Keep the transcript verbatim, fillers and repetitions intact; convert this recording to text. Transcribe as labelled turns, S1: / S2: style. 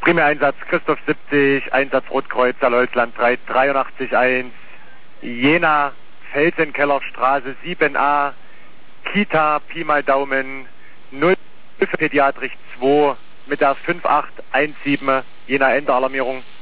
S1: Primär-Einsatz Christoph siebzig, Einsatz Rotkreuz, Salholzland drei acht drei eins, Jena, Felsenkellerstraße sieben a, Kita, Pi mal Daumen, null für Pädiatrisch zwei mit der fünf acht eins sieben, Jena Ende Alarmierung.